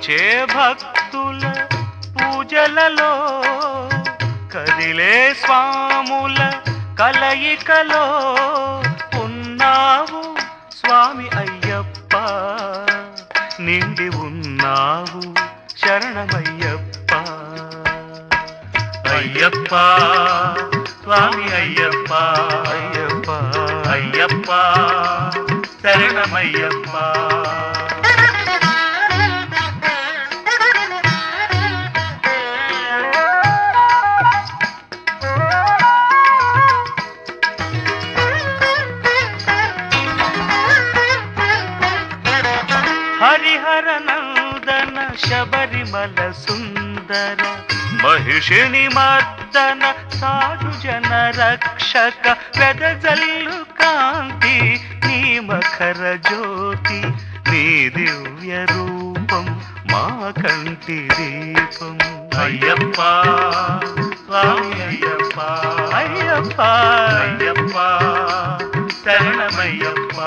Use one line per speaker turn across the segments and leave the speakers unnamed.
కొలిచే భక్తుల పూజలలో కదిలే స్వాముల కలయికలో ఉన్నావు స్వామి అయ్యప్ప, నిండి ఉన్నావు శరణమయ్యప్ప. అయ్యప్ప స్వామి అయ్యప్ప, అయ్యప్ప అయ్యప్ప శరణమయ్యప్ప. హరిహర నందన శబరిమల సుందర మహిషిని మర్దన సాధు జన రక్షక వెదజల్లు కాంతి నీ మకర జ్యోతి, నీ దివ్య రూపం మా కంటి దీపం. అయ్యప్ప స్వామి అయ్యప్ప, అయ్యప్ప అయ్యప్ప శరణమయ్యప్ప.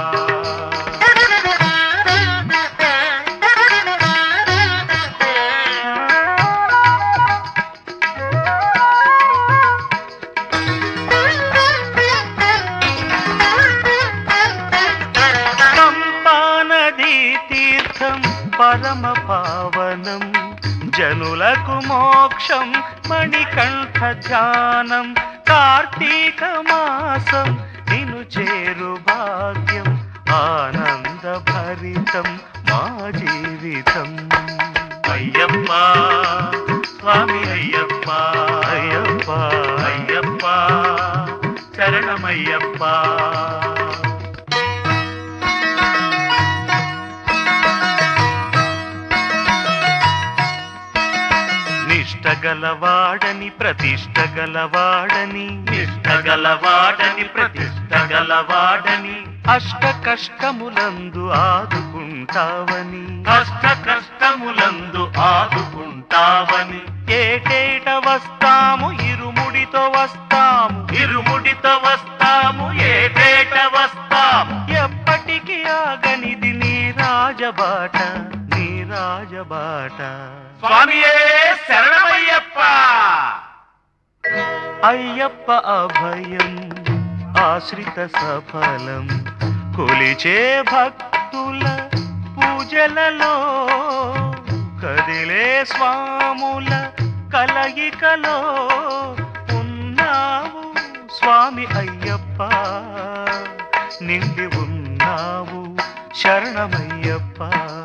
తీర్థం పరమ పావనం జనులకు మోక్షం మణికంఠ ధ్యానం. కార్తీక మాసం నిను చేరు భాగ్యం, ఆనంద భరితం మా జీవితం. అయ్యప్ప స్వామి అయ్యప్ప, అయ్యప్ప అయ్యప్ప శరణమయ్యప్ప. నిష్టగలవాడని ప్రతిష్టగలవాడని, నిష్టగలవాడని ప్రతిష్టగలవాడని అష్ట కష్టములందు ఆదుకుంటావని, అష్ట కష్టములందు ఆదుకుంటావని. ఏటేట వస్తాము ఇరుముడితో వస్తాము, ఇరుముడితో వస్తాము ఏటేట వస్తాము. ఎప్పటికీ ఆగనిది నీ రాజబాట, నీ రాజబాట. స్వామియే శరణమయ్యప్ప. అయ్యప్ప అభయం ఆశ్రిత సఫలం, కొలిచే భక్తుల పూజలలో కదిలే స్వాముల కలయికలో ఉన్నావు స్వామి అయ్యప్ప, నిండి ఉన్నావు శరణమయ్యప్ప.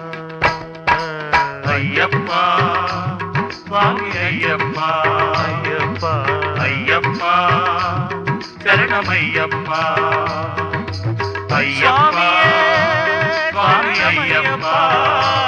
అయ్యప్ప స్వామి అయ్యప్ప, అయ్యప్ప అయ్యప్ప శరణమయ్యప్ప. అయ్యప్ప స్వామి అయ్యప్ప.